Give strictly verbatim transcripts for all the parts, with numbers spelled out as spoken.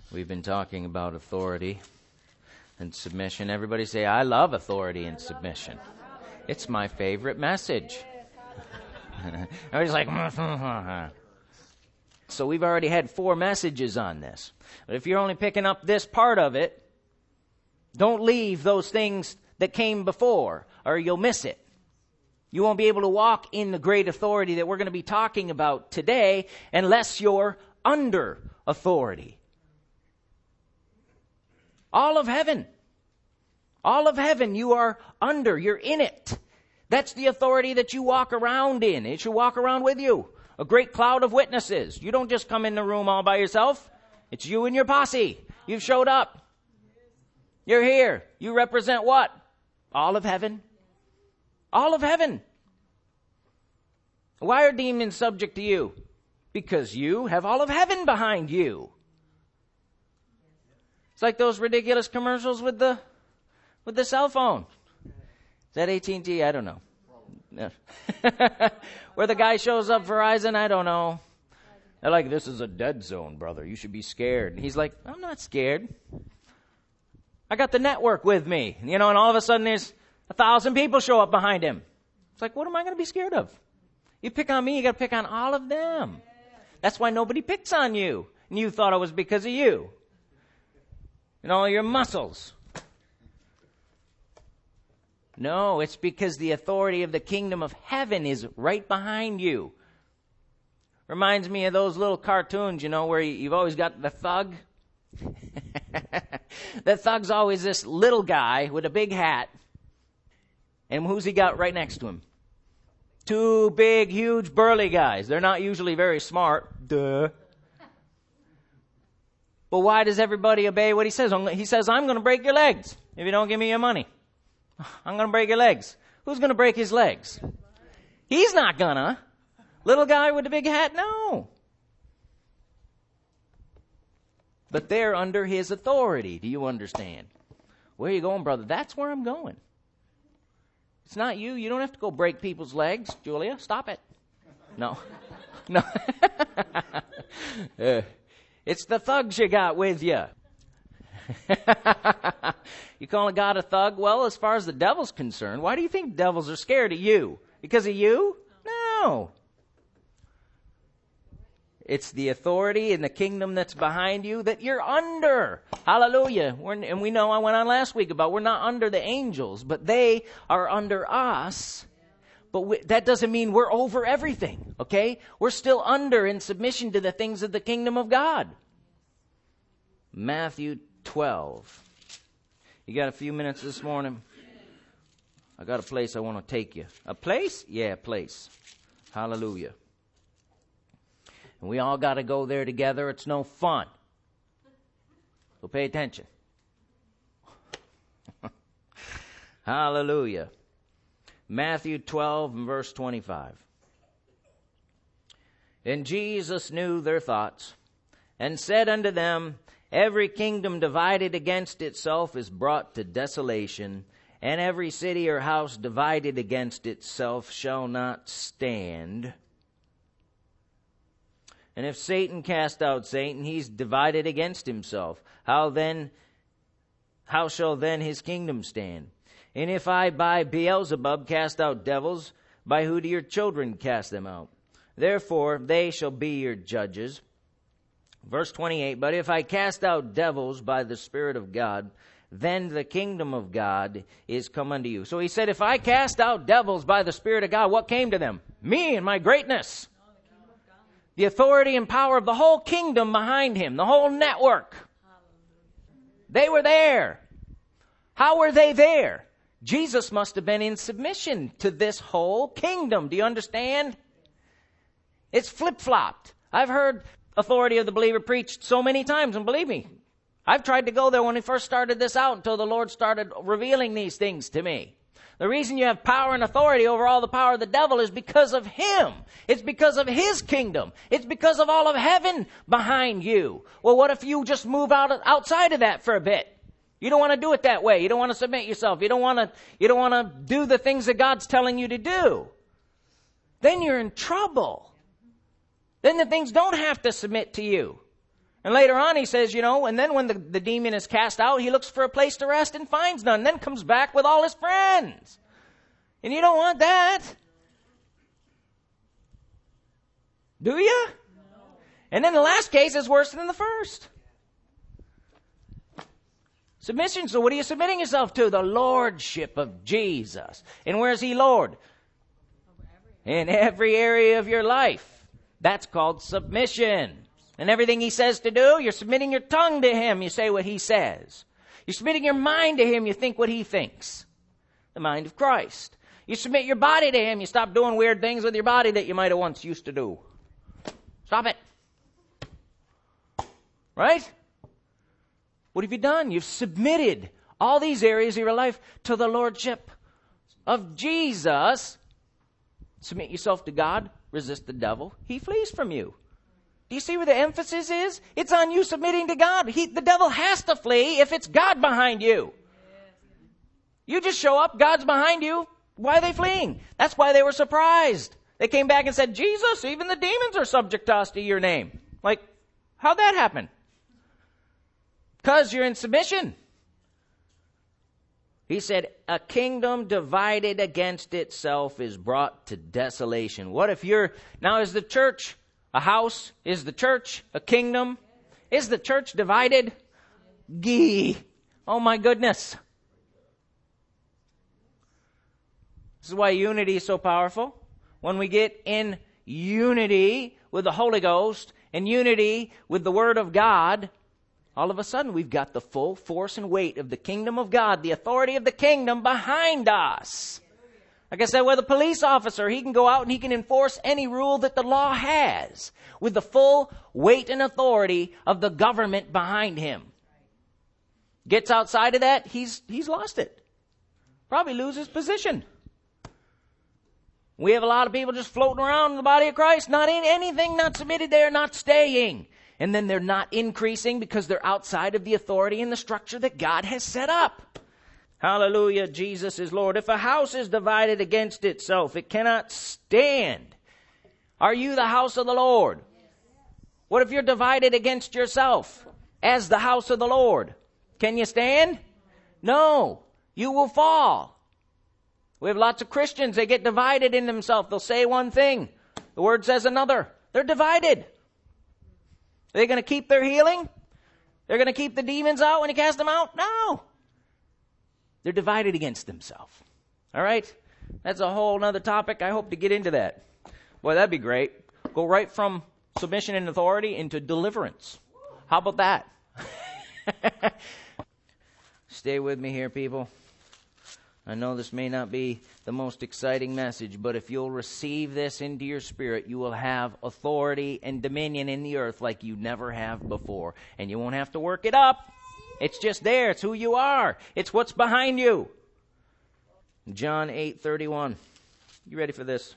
We've been talking about authority and submission. Everybody say, I love authority and submission. It's my favorite message. Everybody's like, so we've already had four messages on this. But if you're only picking up this part of it, don't leave those things that came before, or you'll miss it. You won't be able to walk in the great authority that we're going to be talking about today unless you're under authority. All of heaven. All of heaven you are under. You're in it. That's the authority that you walk around in. It should walk around with you. A great cloud of witnesses. You don't just come in the room all by yourself. It's you and your posse. You've showed up. You're here. You represent what? All of heaven. All of heaven. Why are demons subject to you? Because you have all of heaven behind you. It's like those ridiculous commercials with the with the cell phone. Is that A T and T? I don't know. No. Where the guy shows up Verizon, I don't know. They're like, this is a dead zone, brother. You should be scared. And he's like, I'm not scared. I got the network with me. You know, and all of a sudden there's a thousand people show up behind him. It's like, what am I going to be scared of? You pick on me, you got to pick on all of them. That's why nobody picks on you. And you thought it was because of you. And all your muscles. No, it's because the authority of the kingdom of heaven is right behind you. Reminds me of those little cartoons, you know, where you've always got the thug. The thug's always this little guy with a big hat. And who's he got right next to him? Two big, huge, burly guys. They're not usually very smart. Duh. But why does everybody obey what he says? He says, I'm going to break your legs if you don't give me your money. I'm going to break your legs. Who's going to break his legs? He's not gonna. Little guy with the big hat? No. But they're under his authority. Do you understand? Where are you going, brother? That's where I'm going. It's not you. You don't have to go break people's legs, Julia. Stop it. No. No. uh, it's the thugs you got with you. You calling God a thug? Well, as far as the devil's concerned, why do you think devils are scared of you? Because of you? No. It's the authority and the kingdom that's behind you that you're under. Hallelujah. We're, and we know I went on last week about we're not under the angels, but they are under us. But we, that doesn't mean we're over everything, okay? We're still under in submission to the things of the kingdom of God. Matthew twelve. You got a few minutes this morning? I got a place I want to take you. A place? Yeah, a place. Hallelujah. And we all got to go there together. It's no fun. So pay attention. Hallelujah. Matthew twelve and verse twenty-five. And Jesus knew their thoughts and said unto them, every kingdom divided against itself is brought to desolation, and every city or house divided against itself shall not stand. And if Satan cast out Satan, he's divided against himself. How then, how shall then his kingdom stand? And if I by Beelzebub cast out devils, by who do your children cast them out? Therefore they shall be your judges. Verse twenty-eight, but if I cast out devils by the Spirit of God, then the kingdom of God is come unto you. So he said, if I cast out devils by the Spirit of God, what came to them? Me and my greatness. The authority and power of the whole kingdom behind him, the whole network. They were there. How were they there? Jesus must have been in submission to this whole kingdom. Do you understand? It's flip-flopped. I've heard authority of the believer preached so many times, and believe me, I've tried to go there when we first started this out until the Lord started revealing these things to me. The reason you have power and authority over all the power of the devil is because of him. It's because of his kingdom. It's because of all of heaven behind you. Well, what if you just move out outside of that for a bit? You don't want to do it that way. You don't want to submit yourself. You don't want to, you don't want to do the things that God's telling you to do. Then you're in trouble. Then the things don't have to submit to you. And later on he says, you know, and then when the, the demon is cast out, he looks for a place to rest and finds none, then comes back with all his friends. And you don't want that. Do you? No. And then the last case is worse than the first. Submission. So what are you submitting yourself to? The lordship of Jesus. And where's he Lord? In every area of your life. That's called submission. And everything he says to do, you're submitting your tongue to him. You say what he says. You're submitting your mind to him. You think what he thinks. The mind of Christ. You submit your body to him. You stop doing weird things with your body that you might have once used to do. Stop it. Right? What have you done? You've submitted all these areas of your life to the lordship of Jesus. Submit yourself to God. Resist the devil. He flees from you. Do you see where the emphasis is? It's on you submitting to God. He, the devil has to flee if it's God behind you. You just show up, God's behind you. Why are they fleeing? That's why they were surprised. They came back and said, Jesus, even the demons are subject to us to your name. Like, how'd that happen? Because you're in submission. He said, a kingdom divided against itself is brought to desolation. What if you're, now is the church a house? Is the church a kingdom? Is the church divided? Gee, oh my goodness. This is why unity is so powerful. When we get in unity with the Holy Ghost and unity with the Word of God, all of a sudden we've got the full force and weight of the kingdom of God, the authority of the kingdom behind us. Like I said, with a police officer, he can go out and he can enforce any rule that the law has with the full weight and authority of the government behind him. Gets outside of that, he's he's lost it. Probably lose his position. We have a lot of people just floating around in the body of Christ, not in anything, not submitted there, not staying. And then they're not increasing because they're outside of the authority and the structure that God has set up. Hallelujah, Jesus is Lord. If a house is divided against itself, it cannot stand. Are you the house of the Lord? What if you're divided against yourself as the house of the Lord? Can you stand? No, you will fall. We have lots of Christians, they get divided in themselves. They'll say one thing, the Word says another. They're divided. Are they going to keep their healing? They're going to keep the demons out when you cast them out? No. They're divided against themselves. All right? That's a whole other topic. I hope to get into that. Boy, that'd be great. Go right from submission and authority into deliverance. How about that? Stay with me here, people. I know this may not be the most exciting message, but if you'll receive this into your spirit, you will have authority and dominion in the earth like you never have before. And you won't have to work it up. It's just there. It's who you are. It's what's behind you. John eight thirty-one. You ready for this?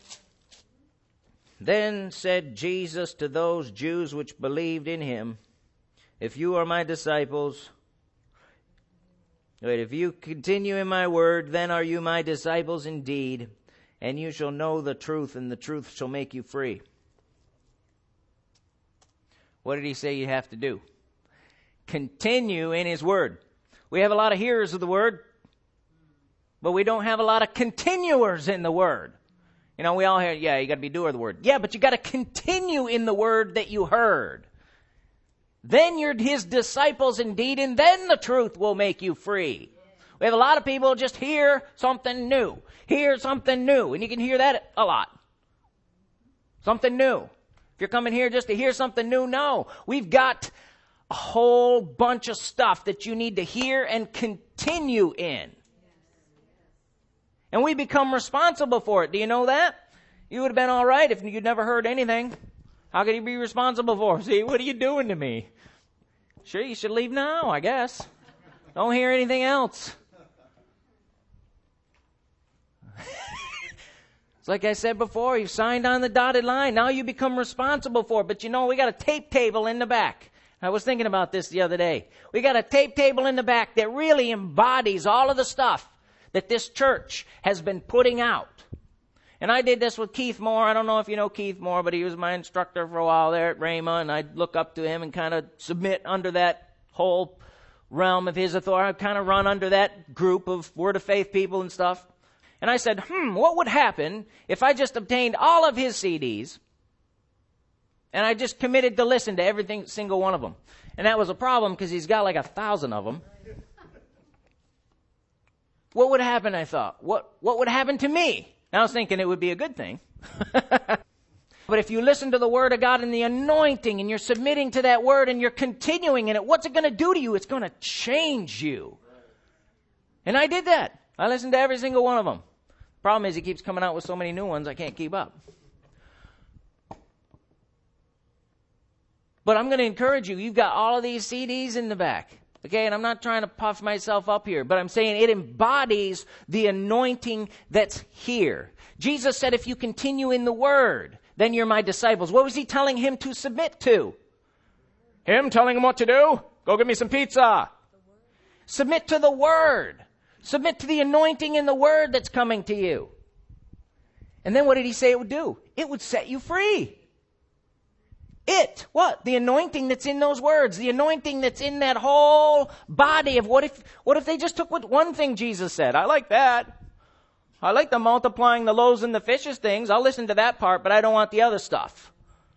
Then said Jesus to those Jews which believed in him, if you are my disciples, wait, if you continue in my word, then are you my disciples indeed, and you shall know the truth, and the truth shall make you free. What did he say you have to do? Continue in his word. We have a lot of hearers of the word, but we don't have a lot of continuers in the word. You know, we all hear, yeah, you got to be doer of the word. Yeah, but you got to continue in the word that you heard. Then you're his disciples indeed, and then the truth will make you free. We have a lot of people just hear something new. Hear something new. And you can hear that a lot. Something new. If you're coming here just to hear something new, no. We've got a whole bunch of stuff that you need to hear and continue in. And we become responsible for it. Do you know that? You would have been all right if you'd never heard anything. How could you be responsible for? See, what are you doing to me? Sure, you should leave now, I guess. Don't hear anything else. It's like I said before, you've signed on the dotted line. Now you become responsible for it. But you know, we got a tape table in the back. I was thinking about this the other day. We got a tape table in the back that really embodies all of the stuff that this church has been putting out. And I did this with Keith Moore. I don't know if you know Keith Moore, but he was my instructor for a while there at Rhema, and I'd look up to him and kind of submit under that whole realm of his authority. I'd kind of run under that group of Word of Faith people and stuff. And I said, hmm, what would happen if I just obtained all of his C Ds and I just committed to listen to every single one of them? And that was a problem because he's got like a thousand of them. What would happen, I thought? What, what would happen to me? And I was thinking it would be a good thing. But if you listen to the Word of God and the anointing and you're submitting to that Word and you're continuing in it, what's it going to do to you? It's going to change you. And I did that. I listened to every single one of them. Problem is he keeps coming out with so many new ones I can't keep up. But I'm going to encourage you. You've got all of these C Ds in the back. Okay, and I'm not trying to puff myself up here, but I'm saying it embodies the anointing that's here. Jesus said, if you continue in the Word, then you're my disciples. What was he telling him to submit to? Him telling him what to do? Go get me some pizza. Submit to the Word. Submit to the anointing in the Word that's coming to you. And then what did he say it would do? It would set you free. It, what? The anointing that's in those words, the anointing that's in that whole body of what if, what if they just took what one thing Jesus said? I like that. I like the multiplying the loaves and the fishes things. I'll listen to that part, but I don't want the other stuff.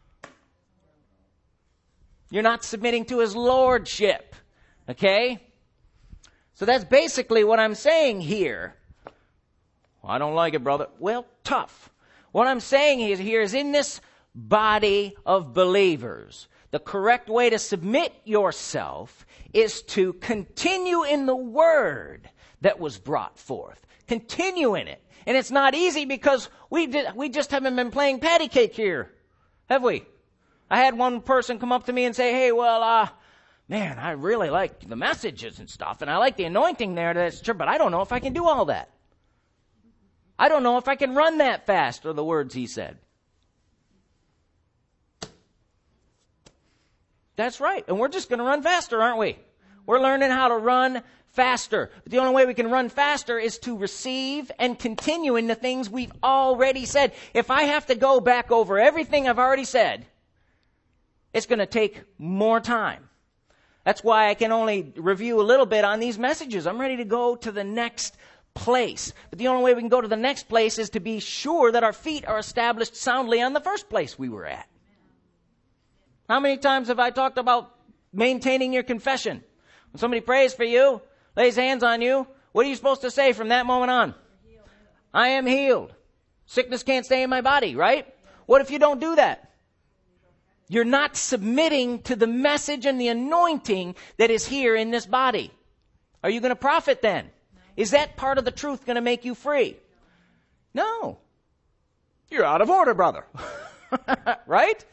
You're not submitting to his lordship. Okay? So that's basically what I'm saying here. Well, I don't like it, brother. Well, tough. What I'm saying is here is in this body of believers, the correct way to submit yourself is to continue in the Word that was brought forth. Continue in it. And it's not easy because we did, we just haven't been playing patty cake here, have we? I had one person come up to me and say, hey, well, uh, man, I really like the messages and stuff, and I like the anointing there, that's true, but I don't know if I can do all that. I don't know if I can run that fast, are the words he said. That's right. And we're just going to run faster, aren't we? We're learning how to run faster. But the only way we can run faster is to receive and continue in the things we've already said. If I have to go back over everything I've already said, it's going to take more time. That's why I can only review a little bit on these messages. I'm ready to go to the next place. But the only way we can go to the next place is to be sure that our feet are established soundly on the first place we were at. How many times have I talked about maintaining your confession? When somebody prays for you, lays hands on you, what are you supposed to say from that moment on? I am healed. Sickness can't stay in my body, right? What if you don't do that? You're not submitting to the message and the anointing that is here in this body. Are you going to profit then? Is that part of the truth going to make you free? No. You're out of order, brother. Right?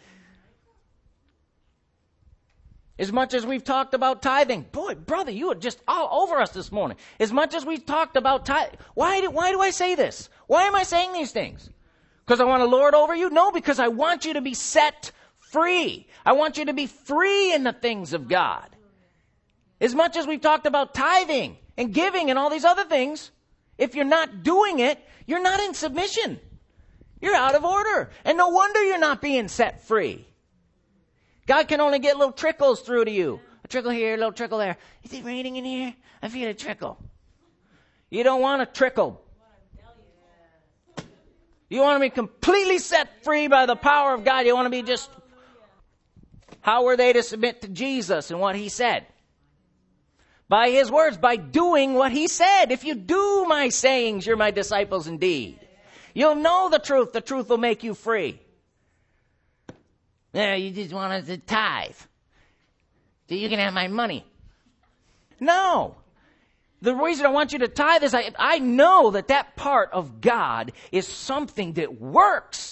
As much as we've talked about tithing, boy, brother, you are just all over us this morning. As much as we've talked about tithing, why do, why do I say this? Why am I saying these things? Because I want to lord over you? No, because I want you to be set free. I want you to be free in the things of God. As much as we've talked about tithing and giving and all these other things, if you're not doing it, you're not in submission. You're out of order. And no wonder you're not being set free. God can only get little trickles through to you. A trickle here, a little trickle there. Is it raining in here? I feel a trickle. You don't want a trickle. You want to be completely set free by the power of God. You want to be just... How were they to submit to Jesus and what he said? By his words, by doing what he said. If you do my sayings, you're my disciples indeed. You'll know the truth. The truth will make you free. Yeah, you just wanted to tithe. So you can have my money. No. The reason I want you to tithe is I, I know that that part of God is something that works.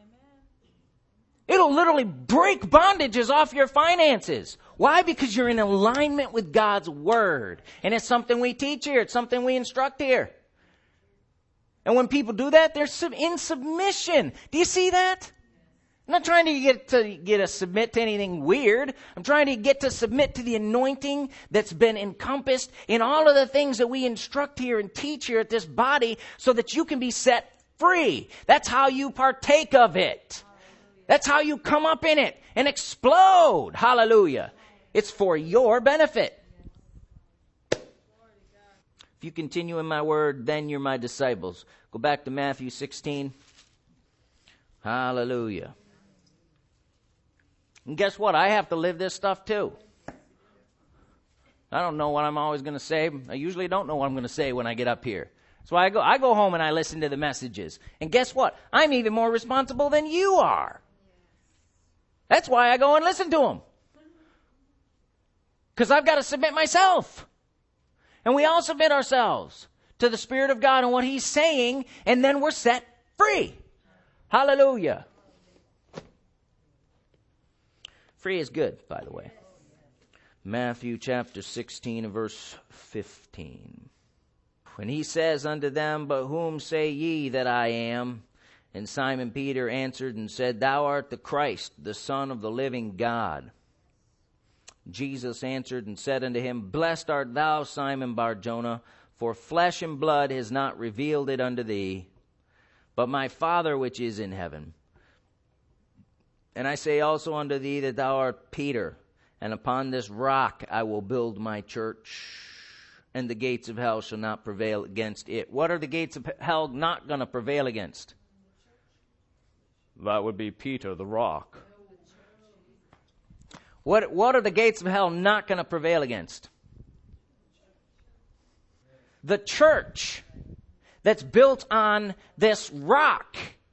It'll literally break bondages off your finances. Why? Because you're in alignment with God's Word. And it's something we teach here. It's something we instruct here. And when people do that, they're in submission. Do you see that? I'm not trying to get to get to submit to anything weird. I'm trying to get to submit to the anointing that's been encompassed in all of the things that we instruct here and teach here at this body so that you can be set free. That's how you partake of it. That's how you come up in it and explode. Hallelujah. It's for your benefit. If you continue in my word, then you're my disciples. Go back to Matthew sixteen. Hallelujah. And guess what? I have to live this stuff too. I don't know what I'm always going to say. I usually don't know what I'm going to say when I get up here. That's why I go, I go home and I listen to the messages. And guess what? I'm even more responsible than you are. That's why I go and listen to them. Because I've got to submit myself. And we all submit ourselves to the Spirit of God and what He's saying, and then we're set free. Hallelujah. Free is good, by the way. Matthew chapter sixteen and verse fifteen. When He says unto them, But whom say ye that I am? And Simon Peter answered and said, Thou art the Christ, the Son of the living God. Jesus answered and said unto him, Blessed art thou, Simon Bar-Jonah, for flesh and blood has not revealed it unto thee, but my Father which is in heaven. And I say also unto thee that thou art Peter, and upon this rock I will build my church, and the gates of hell shall not prevail against it. What are the gates of hell not going to prevail against? That would be Peter, the rock. What, what are the gates of hell not going to prevail against? The church that's built on this rock.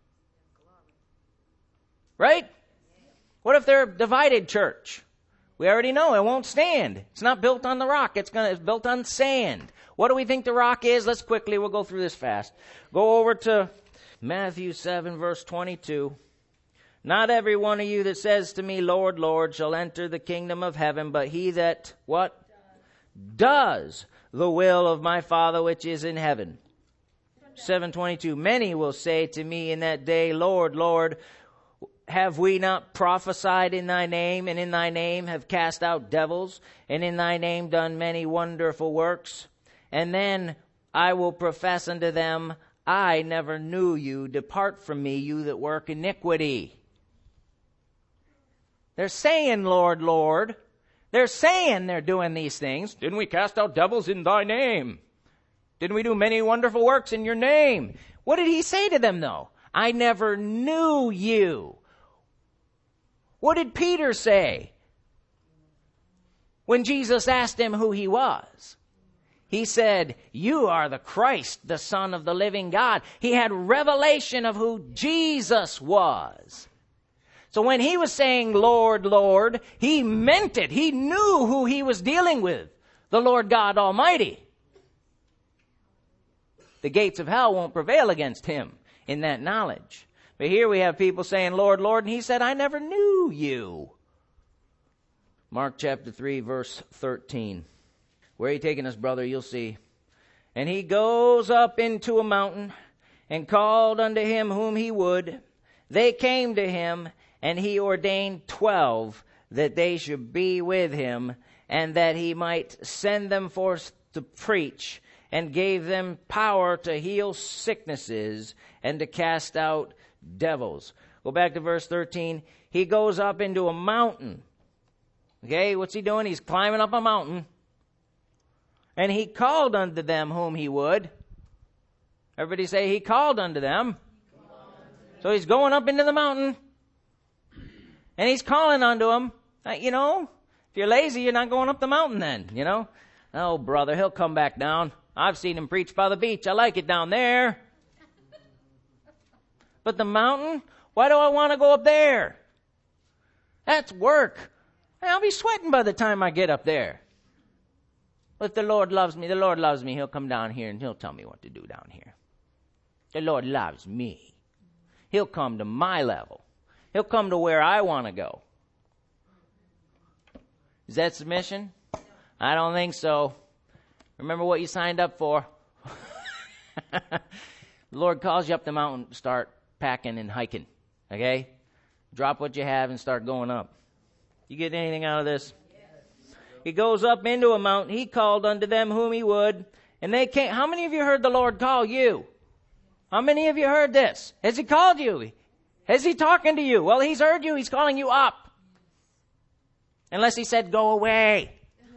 Right? What if they're a divided church? We already know it won't stand. It's not built on the rock. It's gonna, it's built on sand. What do we think the rock is? Let's quickly, we'll go through this fast. Go over to Matthew seven, verse twenty-two. Not every one of you that says to me, Lord, Lord, shall enter the kingdom of heaven, but he that, what? Does the will of my Father which is in heaven. seven twenty-two. Many will say to me in that day, Lord, Lord, have we not prophesied in thy name, and in thy name have cast out devils, and in thy name done many wonderful works? And then I will profess unto them, I never knew you. Depart from me, you that work iniquity. They're saying, Lord, Lord. They're saying they're doing these things. Didn't we cast out devils in thy name? Didn't we do many wonderful works in your name? What did he say to them, though? I never knew you. What did Peter say when Jesus asked him who he was? He said, you are the Christ, the Son of the living God. He had revelation of who Jesus was. So when he was saying, Lord, Lord, he meant it. He knew who he was dealing with, the Lord God Almighty. The gates of hell won't prevail against him in that knowledge. But here we have people saying, Lord, Lord, and he said, I never knew you. Mark chapter three, verse thirteen. Where are you taking us, brother? You'll see. And he goes up into a mountain and called unto him whom he would. They came to him, and he ordained twelve that they should be with him, and that he might send them forth to preach, and gave them power to heal sicknesses and to cast out devils. Go back to verse thirteen. He goes up into a mountain. Okay, what's he doing? He's climbing up a mountain. And he called unto them whom he would. Everybody say, he called unto them. So he's going up into the mountain. And he's calling unto them. You know, if you're lazy, you're not going up the mountain then, you know. Oh, brother, he'll come back down. I've seen him preach by the beach. I like it down there. But the mountain, why do I want to go up there? That's work. I'll be sweating by the time I get up there. But if the Lord loves me, the Lord loves me, he'll come down here and he'll tell me what to do down here. The Lord loves me. He'll come to my level. He'll come to where I want to go. Is that submission? I don't think so. Remember what you signed up for. The Lord calls you up the mountain, start packing and hiking. Okay? Drop what you have and start going up. You get anything out of this? He goes up into a mountain. He called unto them whom he would. And they came. How many of you heard the Lord call you? How many of you heard this? Has he called you? Is he talking to you? Well, he's heard you. He's calling you up. Unless he said, go away.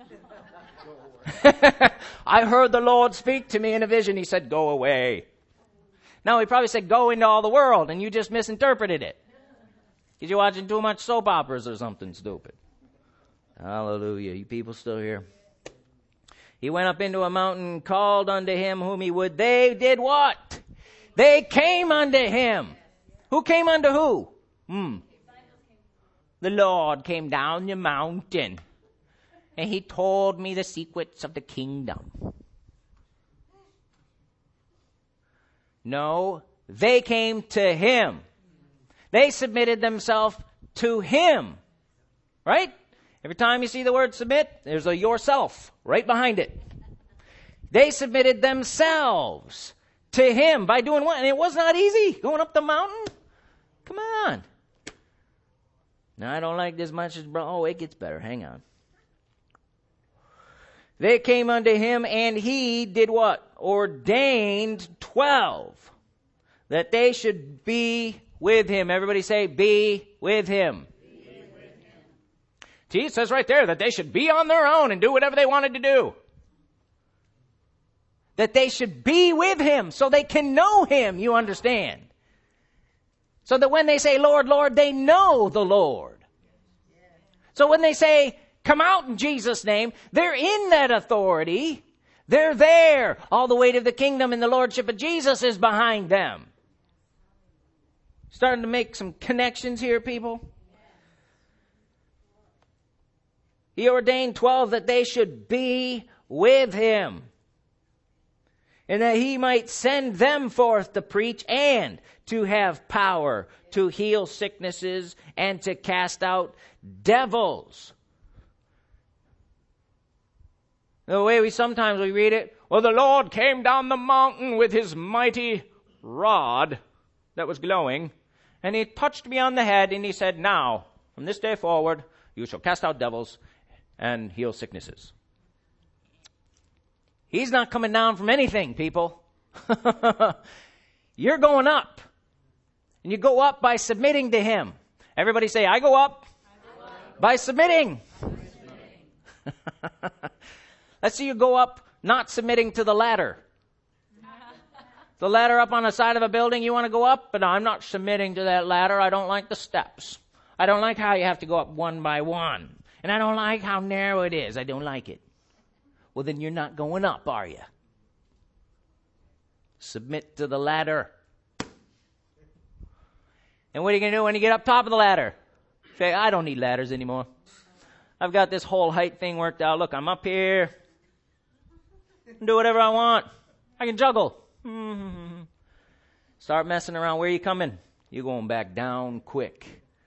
I heard the Lord speak to me in a vision. He said, go away. No, he probably said, go into all the world, and you just misinterpreted it. Because you're watching too much soap operas or something stupid. Hallelujah. You people still here? He went up into a mountain, called unto him whom he would. They did what? They came unto him. Who came unto who? Hmm. The Lord came down the mountain, and he told me the secrets of the kingdom. No, they came to him. They submitted themselves to him. Right? Every time you see the word submit, there's a yourself right behind it. They submitted themselves to him by doing what? And it was not easy. Going up the mountain? Come on. Now, I don't like this much as, bro. Oh, it gets better. Hang on. They came unto him, and he did what? Ordained twelve, that they should be with him. Everybody say, be with him. Be with him. See, it says right there that they should be on their own and do whatever they wanted to do. That they should be with him so they can know him, you understand. So that when they say, Lord, Lord, they know the Lord. So when they say, come out in Jesus' name, they're in that authority. They're there. All the weight of the kingdom and the lordship of Jesus is behind them. Starting to make some connections here, people. He ordained twelve that they should be with him, and that he might send them forth to preach and to have power to heal sicknesses and to cast out devils. The way we sometimes we read it, well, the Lord came down the mountain with his mighty rod that was glowing, and he touched me on the head, and he said, now, from this day forward, you shall cast out devils and heal sicknesses. He's not coming down from anything, people. You're going up. And you go up by submitting to him. Everybody say, I go up, I go up. By submitting. By submitting. Let's see you go up not submitting to the ladder. The ladder up on the side of a building, you want to go up? But no, I'm not submitting to that ladder. I don't like the steps. I don't like how you have to go up one by one. And I don't like how narrow it is. I don't like it. Well, then you're not going up, are you? Submit to the ladder. And what are you going to do when you get up top of the ladder? Say, I don't need ladders anymore. I've got this whole height thing worked out. Look, I'm up here. Do whatever I want. I can juggle. Mm-hmm. Start messing around. Where are you coming? You're going back down quick.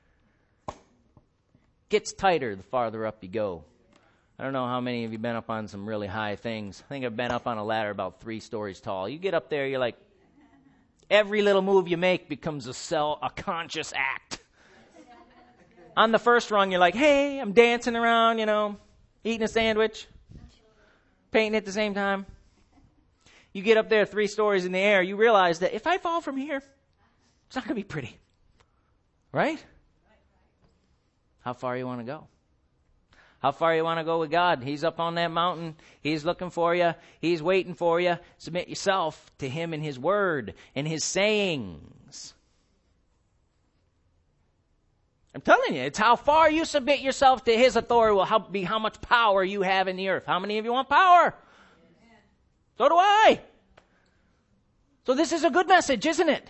Gets tighter the farther up you go. I don't know how many of you have been up on some really high things. I think I've been up on a ladder about three stories tall. You get up there, you're like, every little move you make becomes a cell, a conscious act. On the first rung, you're like, hey, I'm dancing around, you know, eating a sandwich, painting at the same time. You get up there three stories in the air, you realize that if I fall from here, it's not going to be pretty. Right? How far you want to go? How far you want to go with God? He's up on that mountain. He's looking for you. He's waiting for you. Submit yourself to him and his word and his sayings. I'm telling you, it's how far you submit yourself to his authority will help be how much power you have in the earth. How many of you want power? So do I. So this is a good message, isn't it?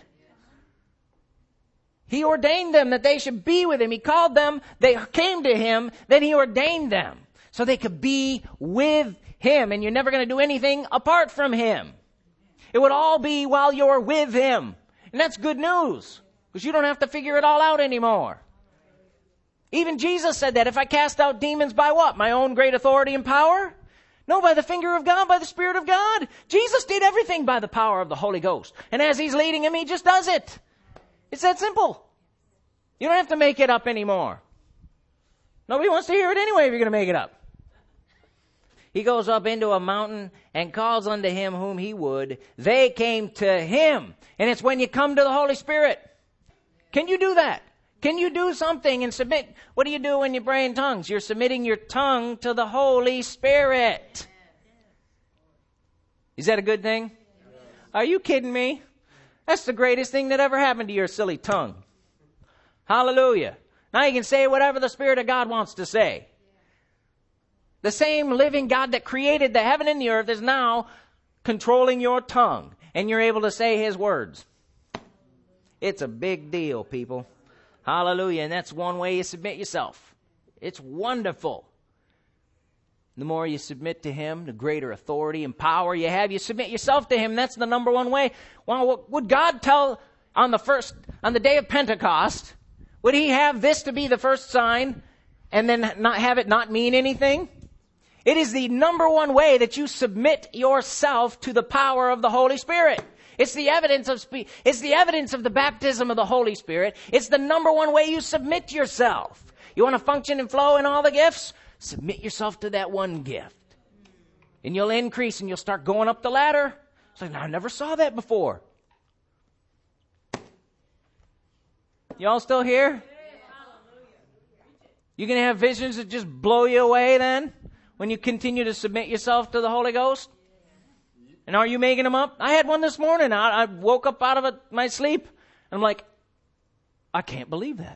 He ordained them that they should be with him. He called them. They came to him. Then he ordained them so they could be with him. And you're never going to do anything apart from him. It would all be while you're with him. And that's good news because you don't have to figure it all out anymore. Even Jesus said that. If I cast out demons by what? My own great authority and power? No, by the finger of God, by the Spirit of God. Jesus did everything by the power of the Holy Ghost. And as he's leading him, he just does it. It's that simple. You don't have to make it up anymore. Nobody wants to hear it anyway if you're going to make it up. He goes up into a mountain and calls unto him whom he would. They came to him. And it's when you come to the Holy Spirit. Can you do that? Can you do something and submit? What do you do when you pray in tongues? You're submitting your tongue to the Holy Spirit. Is that a good thing? Are you kidding me? That's the greatest thing that ever happened to your silly tongue. Hallelujah. Now you can say whatever the Spirit of God wants to say. The same living God that created the heaven and the earth is now controlling your tongue. And you're able to say His words. It's a big deal, people. Hallelujah. And that's one way you submit yourself. It's wonderful. The more you submit to Him, the greater authority and power you have. You submit yourself to Him. That's the number one way. Well, would God tell on the first, on the day of Pentecost, would He have this to be the first sign and then not have it not mean anything? It is the number one way that you submit yourself to the power of the Holy Spirit. It's the evidence of spe- it's the evidence of the baptism of the Holy Spirit. It's the number one way you submit yourself. You want to function and flow in all the gifts? Submit yourself to that one gift. And you'll increase and you'll start going up the ladder. It's like, I never saw that before. You all still here? You can have visions that just blow you away then? When you continue to submit yourself to the Holy Ghost? And are you making them up? I had one this morning. I, I woke up out of it, my sleep. And I'm like, I can't believe that.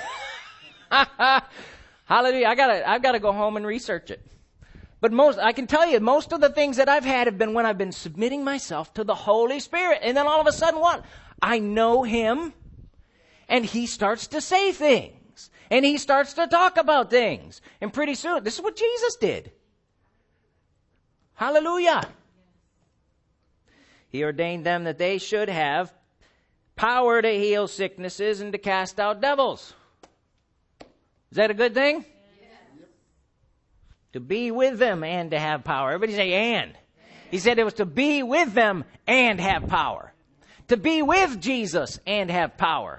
Hallelujah. I gotta, I've got to go home and research it. But most, I can tell you, most of the things that I've had have been when I've been submitting myself to the Holy Spirit. And then all of a sudden what? I know Him. And He starts to say things. And He starts to talk about things. And pretty soon, this is what Jesus did. Hallelujah. He ordained them that they should have power to heal sicknesses and to cast out devils. Is that a good thing? Yeah. To be with them and to have power. Everybody say and. He said it was to be with them and have power. To be with Jesus and have power.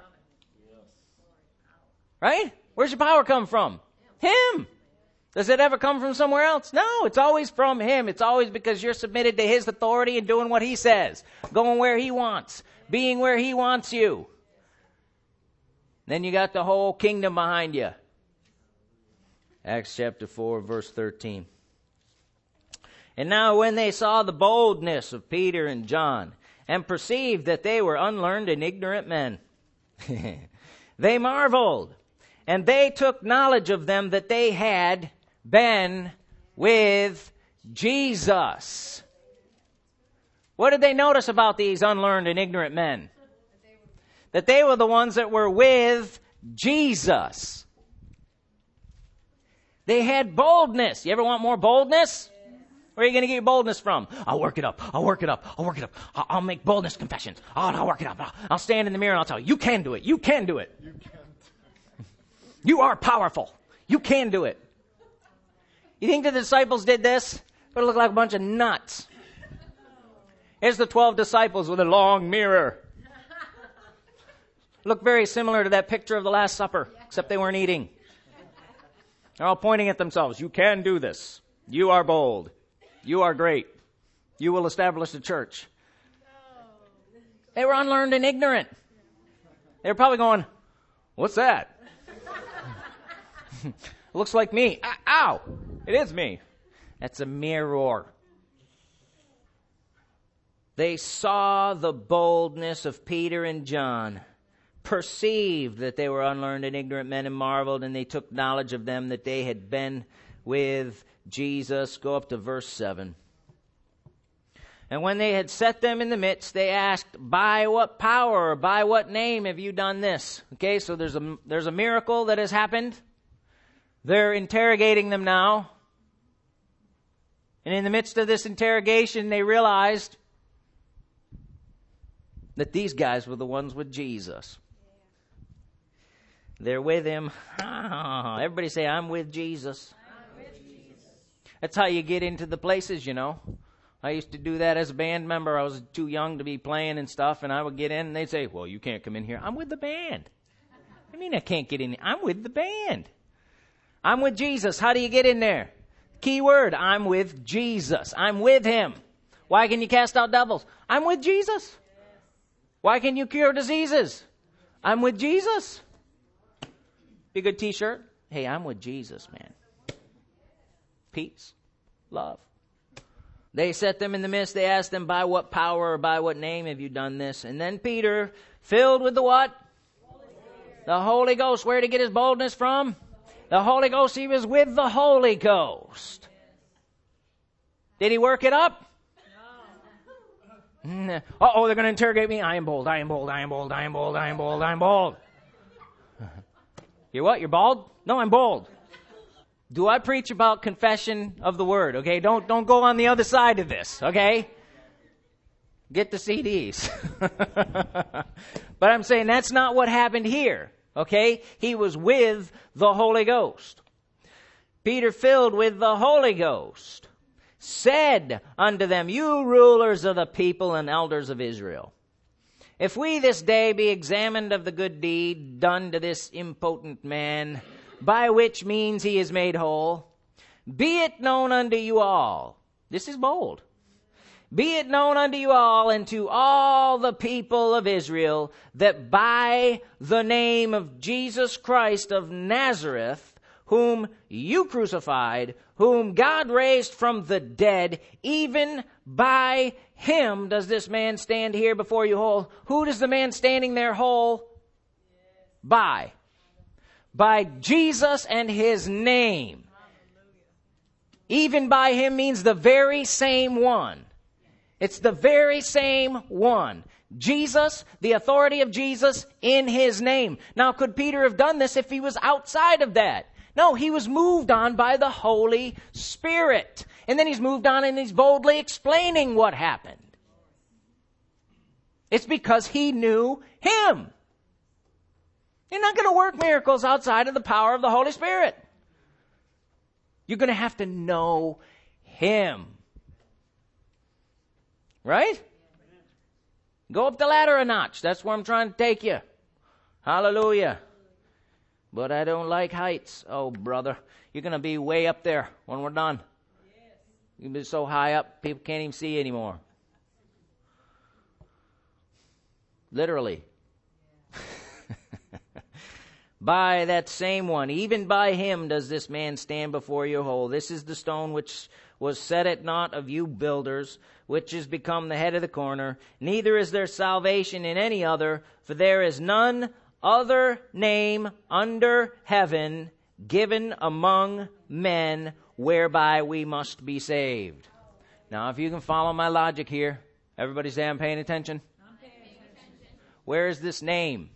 Right? Where's your power come from? Him. Does it ever come from somewhere else? No, it's always from Him. It's always because you're submitted to His authority and doing what He says. Going where He wants. Being where He wants you. Then you got the whole kingdom behind you. Acts chapter four, verse thirteen. And now when they saw the boldness of Peter and John, and perceived that they were unlearned and ignorant men, they marveled. And they took knowledge of them that they had been with Jesus. What did they notice about these unlearned and ignorant men? That they were the ones that were with Jesus. They had boldness. You ever want more boldness? Where are you going to get your boldness from? I'll work it up. I'll work it up. I'll work it up. I'll, I'll make boldness confessions. I'll, I'll work it up. I'll, I'll stand in the mirror and I'll tell you, you can do it. You can do it. You can. You are powerful. You can do it. You think the disciples did this? But it looked like a bunch of nuts. Here's the twelve disciples with a long mirror. Look very similar to that picture of the Last Supper, except they weren't eating. They're all pointing at themselves. You can do this. You are bold. You are great. You will establish the church. They were unlearned and ignorant. They were probably going, what's that? Looks like me. Ow! It is me. That's a mirror. They saw the boldness of Peter and John, perceived that they were unlearned and ignorant men, and marveled, and they took knowledge of them that they had been with Jesus. Go up to verse seven. And when they had set them in the midst, they asked, by what power or by what name have you done this? Okay, so there's a, there's a miracle that has happened. They're interrogating them now. And in the midst of this interrogation, they realized that these guys were the ones with Jesus. They're with Him. Everybody say, I'm with Jesus. I'm with Jesus. That's how you get into the places, you know. I used to do that as a band member. I was too young to be playing and stuff, and I would get in, and they'd say, well, you can't come in here. I'm with the band. I mean, I can't get in. I'm with the band. I'm with Jesus. How do you get in there? Key word, I'm with Jesus. I'm with him. Why can you cast out devils? I'm with Jesus. Why can you cure diseases? I'm with Jesus. Be a good t-shirt. Hey, I'm with Jesus, man. Peace. Love. They set them in the midst. They asked them, by what power or by what name have you done this? And then Peter, filled with the what? Holy the Holy Ghost. Where did he get his boldness from? The Holy Ghost. He was with the Holy Ghost. Did he work it up? No. Uh-oh, they're going to interrogate me. I am bold, I am bold, I am bold, I am bold, I am bold, I am bold. You're what? You're bald? No, I'm bold. Do I preach about confession of the word? Okay, don't don't go on the other side of this, okay? Get the C Ds. But I'm saying that's not what happened here, okay? He was with the Holy Ghost. Peter, filled with the Holy Ghost, said unto them, you rulers of the people and elders of Israel, if we this day be examined of the good deed done to this impotent man, by which means he is made whole, be it known unto you all. This is bold. Be it known unto you all and to all the people of Israel that by the name of Jesus Christ of Nazareth, whom you crucified, whom God raised from the dead, even by him does this man stand here before you whole. Who does the man standing there whole? By. By Jesus and his name. Even by him means the very same one. It's the very same one. Jesus, the authority of Jesus in his name. Now, could Peter have done this if he was outside of that? No, he was moved on by the Holy Spirit. And then he's moved on and he's boldly explaining what happened. It's because he knew him. You're not going to work miracles outside of the power of the Holy Spirit. You're going to have to know him. Right? Go up the ladder a notch. That's where I'm trying to take you. Hallelujah. But I don't like heights. Oh, brother. You're going to be way up there when we're done. You'll be so high up, people can't even see you anymore. Literally. By that same one, even by him does this man stand before you whole. This is the stone which was set at naught of you builders, which is become the head of the corner. Neither is there salvation in any other, for there is none other name under heaven given among men whereby we must be saved. Now, if you can follow my logic here, everybody say I'm paying attention. I'm paying attention. Where is this name?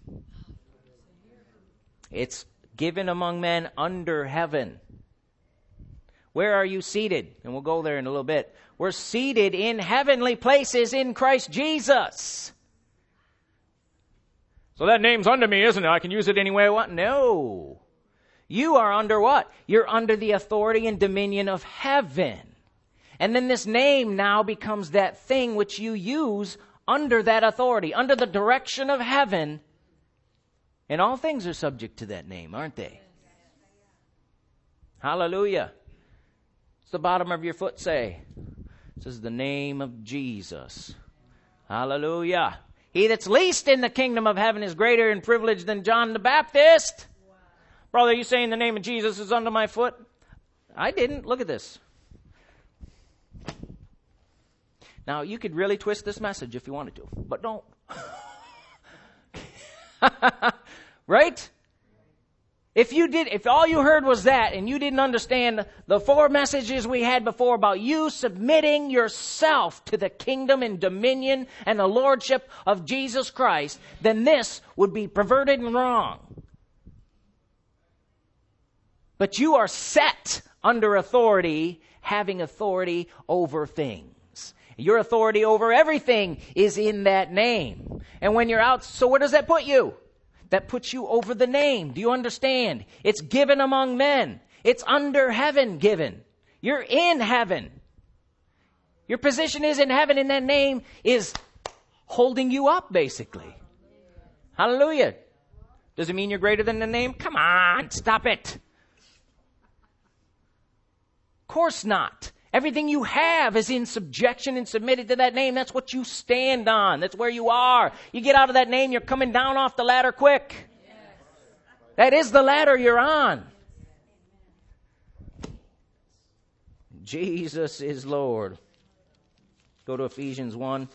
It's given among men under heaven. Where are you seated? And we'll go there in a little bit. We're seated in heavenly places in Christ Jesus. So that name's under me, isn't it? I can use it any way I want. No. You are under what? You're under the authority and dominion of heaven. And then this name now becomes that thing which you use under that authority, under the direction of heaven. And all things are subject to that name, aren't they? Hallelujah. What's the bottom of your foot say? It says the name of Jesus. Hallelujah. He that's least in the kingdom of heaven is greater in privilege than John the Baptist. Wow. Brother, are you saying the name of Jesus is under my foot? I didn't. Look at this. Now, you could really twist this message if you wanted to, but don't. Right? If you did, if all you heard was that and you didn't understand the four messages we had before about you submitting yourself to the kingdom and dominion and the lordship of Jesus Christ, then this would be perverted and wrong. But you are set under authority, having authority over things. Your authority over everything is in that name. And when you're out, so where does that put you? That puts you over the name. Do you understand? It's given among men. It's under heaven given. You're in heaven. Your position is in heaven, and that name is holding you up, basically. Hallelujah. Does it mean you're greater than the name? Come on, stop it. Of course not. Everything you have is in subjection and submitted to that name. That's what you stand on. That's where you are. You get out of that name, you're coming down off the ladder quick. Yes. That is the ladder you're on. Jesus is Lord. Go to Ephesians one.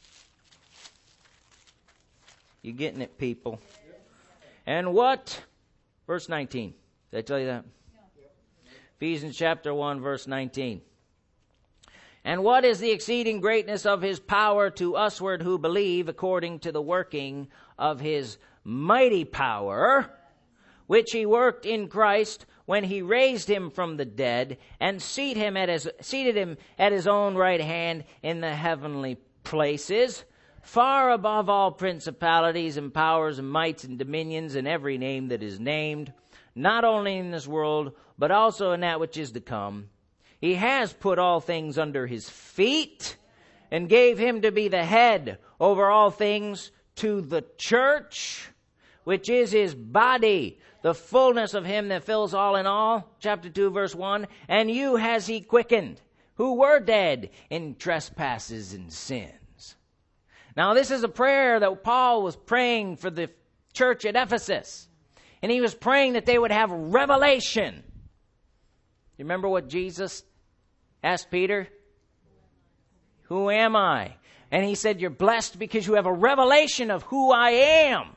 You getting it, people? And what? Verse nineteen. Did I tell you that? Ephesians chapter one, verse nineteen. And what is the exceeding greatness of his power to usward who believe, according to the working of his mighty power, which he worked in Christ when he raised him from the dead and seated him at his, seated him at his own right hand in the heavenly places, far above all principalities and powers and mights and dominions and every name that is named, not only in this world, but also in that which is to come. He has put all things under his feet and gave him to be the head over all things to the church, which is his body, the fullness of him that fills all in all. Chapter two, verse one. And you has he quickened, who were dead in trespasses and sins. Now this is a prayer that Paul was praying for the church at Ephesus. And he was praying that they would have revelation. You remember what Jesus asked Peter? Who am I? And he said, you're blessed because you have a revelation of who I am.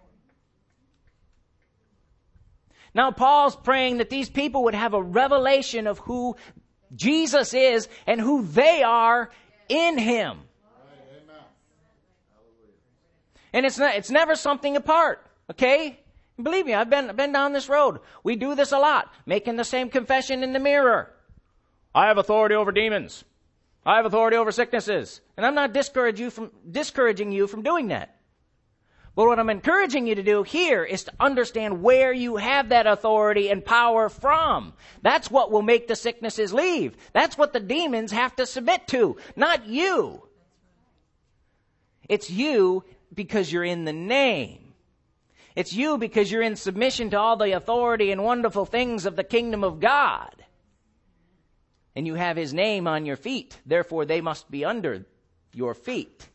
Now Paul's praying that these people would have a revelation of who Jesus is and who they are in him. And it's not, it's never something apart, okay? Believe me, I've been, I've been down this road. We do this a lot, making the same confession in the mirror. I have authority over demons. I have authority over sicknesses. And I'm not discourage you from, discouraging you from doing that. But what I'm encouraging you to do here is to understand where you have that authority and power from. That's what will make the sicknesses leave. That's what the demons have to submit to, not you. It's you because you're in the name. It's you because you're in submission to all the authority and wonderful things of the kingdom of God. And you have his name on your feet. Therefore, they must be under your feet.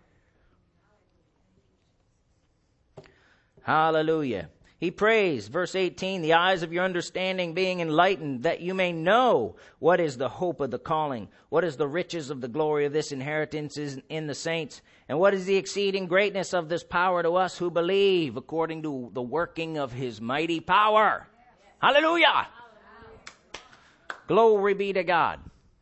Hallelujah. He prays, verse eighteen, the eyes of your understanding being enlightened, that you may know what is the hope of the calling, what is the riches of the glory of this inheritance in the saints, and what is the exceeding greatness of this power to us who believe, according to the working of his mighty power. Hallelujah. Glory be to God.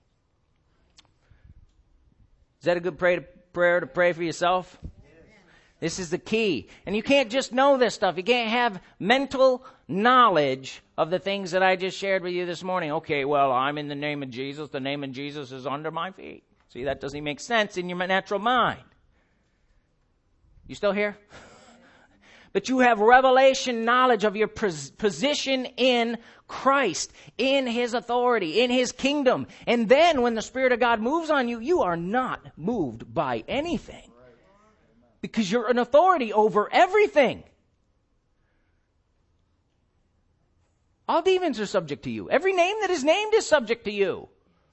Is that a good pray to, prayer to pray for yourself? This is the key. And you can't just know this stuff. You can't have mental knowledge of the things that I just shared with you this morning. Okay, well, I'm in the name of Jesus. The name of Jesus is under my feet. See, that doesn't make sense in your natural mind. You still here? But you have revelation knowledge of your pos- position in Christ, in his authority, in his kingdom. And then when the Spirit of God moves on you, you are not moved by anything. Because you're an authority over everything. All demons are subject to you. Every name that is named is subject to you.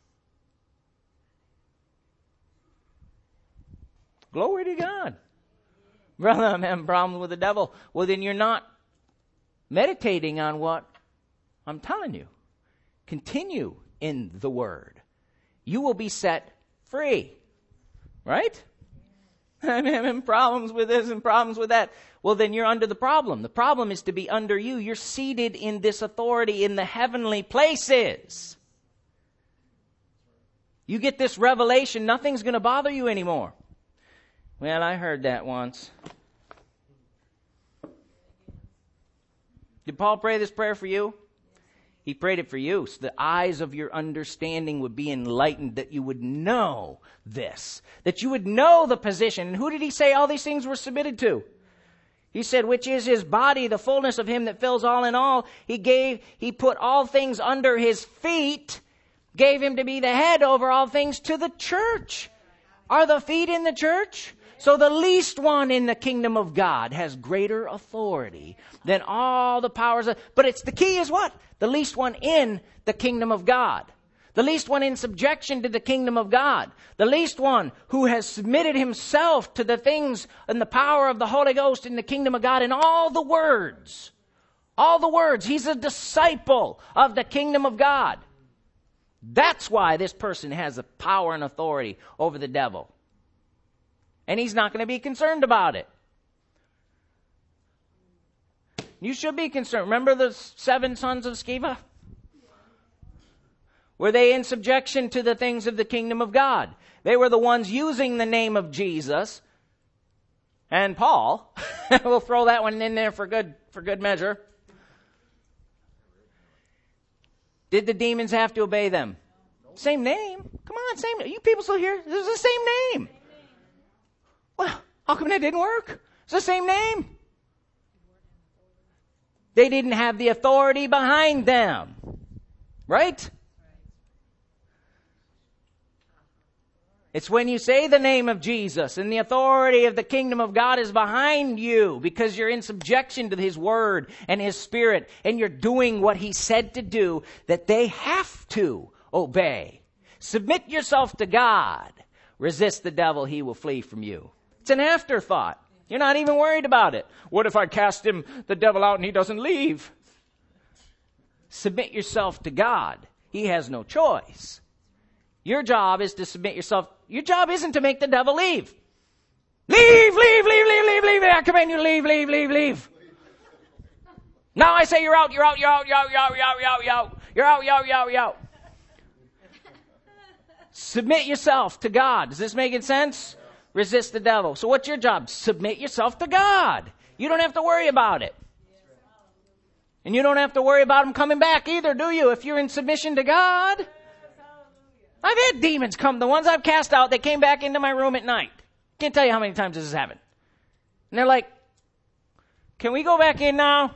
Glory to God. Brother, I'm having problems with the devil. Well, then you're not meditating on what I'm telling you. Continue in the Word. You will be set free. Right? I'm having problems with this and problems with that. Well, then you're under the problem. The problem is to be under you. You're seated in this authority in the heavenly places. You get this revelation, nothing's going to bother you anymore. Well, I heard that once. Did Paul pray this prayer for you? He prayed it for you, so the eyes of your understanding would be enlightened, that you would know this, that you would know the position. And who did he say all these things were submitted to? He said, which is his body, the fullness of him that fills all in all. He gave, he put all things under his feet, gave him to be the head over all things to the church. Are the feet in the church? So the least one in the kingdom of God has greater authority than all the powers of, but it's the key is what? The least one in the kingdom of God. The least one in subjection to the kingdom of God. The least one who has submitted himself to the things and the power of the Holy Ghost in the kingdom of God in all the words. All the words. He's a disciple of the kingdom of God. That's why this person has a power and authority over the devil. And he's not going to be concerned about it. You should be concerned. Remember the seven sons of Sceva? Were they in subjection to the things of the kingdom of God? They were the ones using the name of Jesus and Paul. We'll throw that one in there for good, for good measure. Did the demons have to obey them? Same name. Come on, same. You people still here? This is the same name. Well, how come that didn't work? It's the same name. They didn't have the authority behind them. Right? It's when you say the name of Jesus and the authority of the kingdom of God is behind you because you're in subjection to His Word and His Spirit and you're doing what He said to do that they have to obey. Submit yourself to God. Resist the devil, he will flee from you. It's an afterthought. You're not even worried about it. What if I cast him, the devil out, and he doesn't leave? Submit yourself to God. He has no choice. Your job is to submit yourself. Your job isn't to make the devil leave. Leave, leave, leave, leave, leave, leave. I command you to leave, leave, leave, leave. Now I say you're out, you're out, you're out, you're out, you're out, you're out, you're out, you're out, you're out, you're out, you're out, you're out. Submit yourself to God. Is this making sense? Resist the devil. So what's your job? Submit yourself to God. You don't have to worry about it. And you don't have to worry about him coming back either, do you? If you're in submission to God. I've had demons come. The ones I've cast out, they came back into my room at night. Can't tell you how many times this has happened. And they're like, can we go back in now?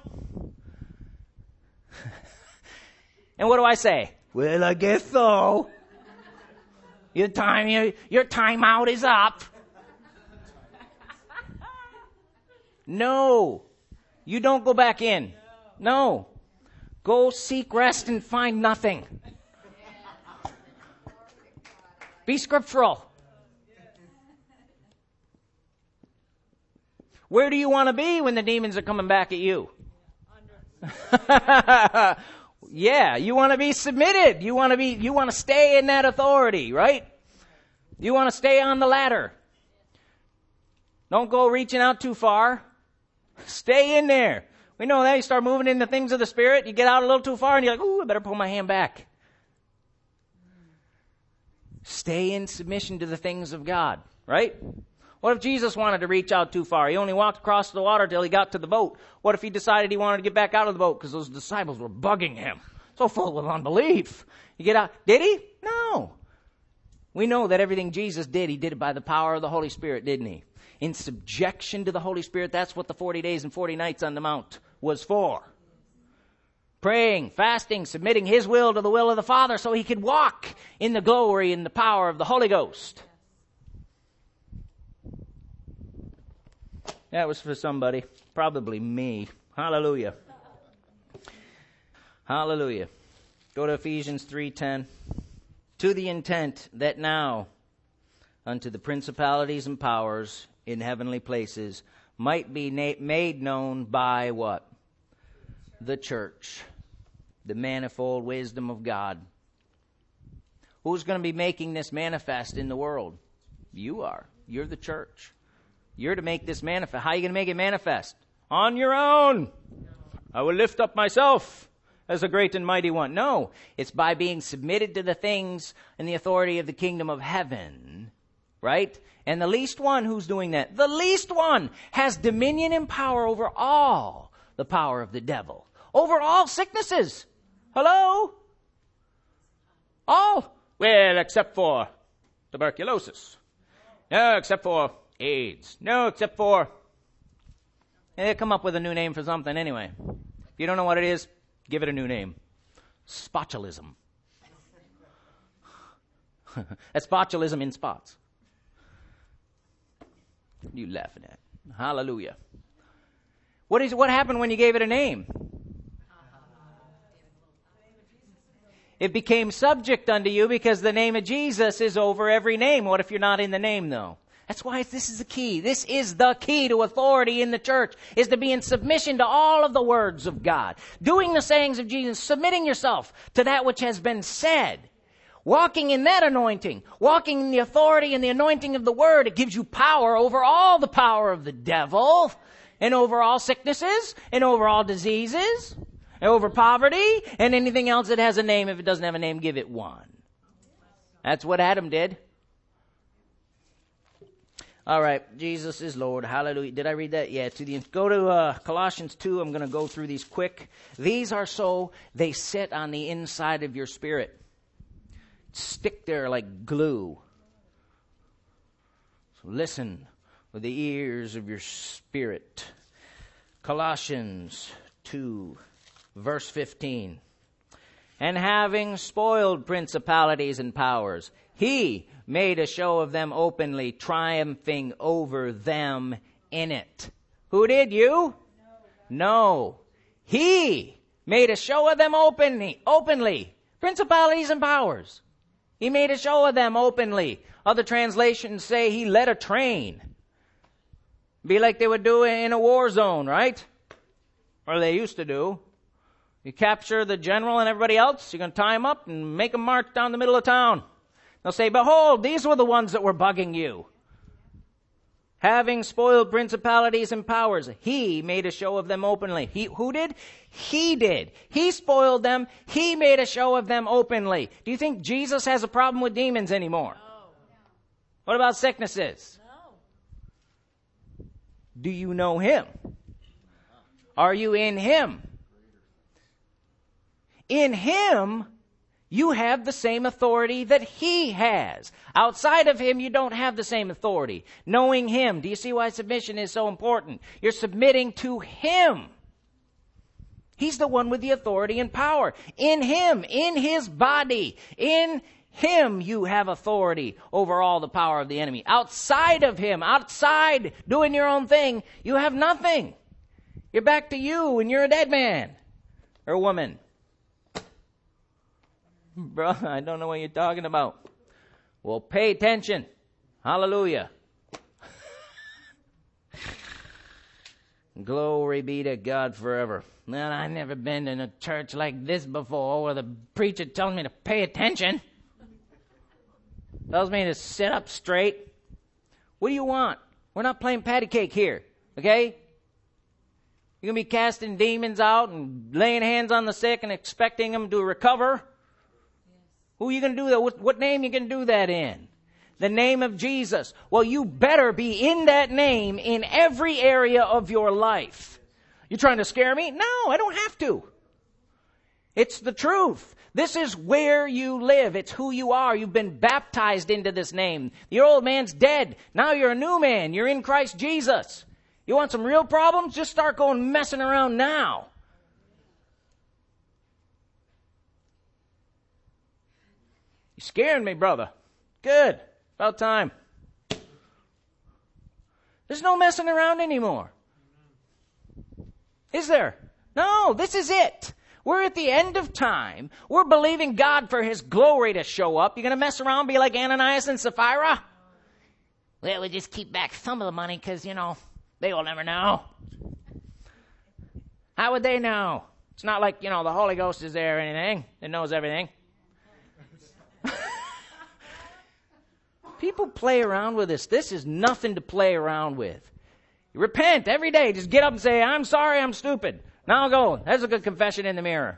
And what do I say? Well, I guess so. Your time, your, your time out is up. No. You don't go back in. No. Go seek rest and find nothing. Be scriptural. Where do you want to be when the demons are coming back at you? Yeah, you want to be submitted. You want to be, you want to stay in that authority, right? You want to stay on the ladder. Don't go reaching out too far. Stay in there. We know that. You start moving into things of the Spirit, you get out a little too far and you're like, ooh, I better pull my hand back. Stay in submission to the things of God, right? What if Jesus wanted to reach out too far? He only walked across the water till he got to the boat. What if he decided he wanted to get back out of the boat because those disciples were bugging him? So full of unbelief. You get out. Did he? No. We know that everything Jesus did, he did it by the power of the Holy Spirit, didn't he? In subjection to the Holy Spirit, that's what the forty days and forty nights on the Mount was for. Praying, fasting, submitting his will to the will of the Father so he could walk in the glory and the power of the Holy Ghost. That was for somebody. Probably me. Hallelujah. Hallelujah. Go to Ephesians three ten. To the intent that now unto the principalities and powers in heavenly places might be na- made known by what? The church. The manifold wisdom of God. Who's going to be making this manifest in the world? You are. You're the church. You're to make this manifest. How are you going to make it manifest? On your own. I will lift up myself as a great and mighty one. No, it's by being submitted to the things and the authority of the kingdom of heaven, right? And the least one who's doing that, the least one has dominion and power over all the power of the devil, over all sicknesses. Hello? All? Well, except for tuberculosis. No, except for AIDS. No, except for... And they come up with a new name for something anyway. If you don't know what it is, give it a new name. Spotulism. That's botulism in spots. What are you laughing at? Hallelujah. What is what happened when you gave it a name? It became subject unto you because the name of Jesus is over every name. What if you're not in the name, though? That's why this is the key. This is the key to authority in the church, is to be in submission to all of the words of God. Doing the sayings of Jesus, submitting yourself to that which has been said. Walking in that anointing, walking in the authority and the anointing of the Word, it gives you power over all the power of the devil, and over all sicknesses, and over all diseases, and over poverty, and anything else that has a name. If it doesn't have a name, give it one. That's what Adam did. All right, Jesus is Lord. Hallelujah. Did I read that? Yeah. To the go to uh, Colossians two. I'm going to go through these quick. These are so they sit on the inside of your spirit. Stick there like glue. So listen with the ears of your spirit. Colossians two, verse fifteen. And having spoiled principalities and powers, he made a show of them openly, triumphing over them in it. Who did? You? No. No. He made a show of them openly. Openly. Principalities and powers. He made a show of them openly. Other translations say he led a train. Be like they would do in a war zone, right? Or they used to do. You capture the general and everybody else, you're going to tie them up and make them march down the middle of town. They'll say, behold, these were the ones that were bugging you. Having spoiled principalities and powers, he made a show of them openly. He, who did? He did. He spoiled them. He made a show of them openly. Do you think Jesus has a problem with demons anymore? No. What about sicknesses? No. Do you know him? Are you in him? In him, you have the same authority that he has. Outside of him, you don't have the same authority. Knowing him. Do you see why submission is so important? You're submitting to him. He's the one with the authority and power. In him, in his body, in him you have authority over all the power of the enemy. Outside of him, outside doing your own thing, you have nothing. You're back to you and you're a dead man or woman. Bro, I don't know what you're talking about. Well, pay attention. Hallelujah. Glory be to God forever. Man, I've never been in a church like this before where the preacher tells me to pay attention. Tells me to sit up straight. What do you want? We're not playing patty cake here, okay? You're going to be casting demons out and laying hands on the sick and expecting them to recover. Who are you going to do that? What, what name are you going to do that in? The name of Jesus. Well, you better be in that name in every area of your life. You trying to scare me? No, I don't have to. It's the truth. This is where you live. It's who you are. You've been baptized into this name. Your old man's dead. Now you're a new man. You're in Christ Jesus. You want some real problems? Just start going messing around now. You're scaring me, brother. Good. About time. There's no messing around anymore. Is there? No, this is it. We're at the end of time. We're believing God for his glory to show up. You're going to mess around and be like Ananias and Sapphira? Well, we just keep back some of the money because, you know, they will never know. How would they know? It's not like, you know, the Holy Ghost is there or anything. It knows everything. People play around with this. This is nothing to play around with. You repent every day. Just get up and say, I'm sorry, I'm stupid. Now go. That's a good confession in the mirror.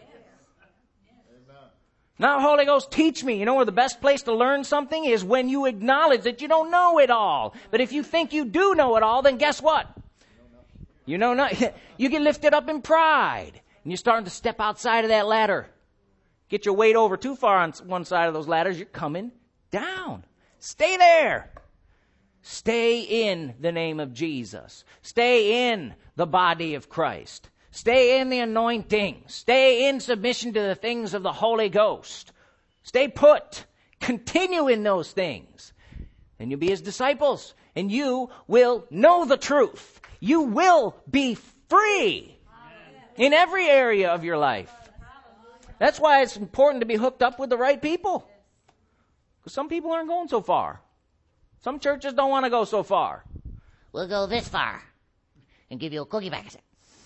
Now, Holy Ghost, teach me. You know where the best place to learn something is when you acknowledge that you don't know it all. But if you think you do know it all, then guess what? You know not. You get lifted up in pride. And you're starting to step outside of that ladder. Get your weight over too far on one side of those ladders, you're coming down. Stay there. Stay in the name of Jesus. Stay in the body of Christ. Stay in the anointing. Stay in submission to the things of the Holy Ghost. Stay put. Continue in those things. And you'll be his disciples. And you will know the truth. You will be free in every area of your life. That's why it's important to be hooked up with the right people. Because some people aren't going so far. Some churches don't want to go so far. We'll go this far and give you a cookie basket.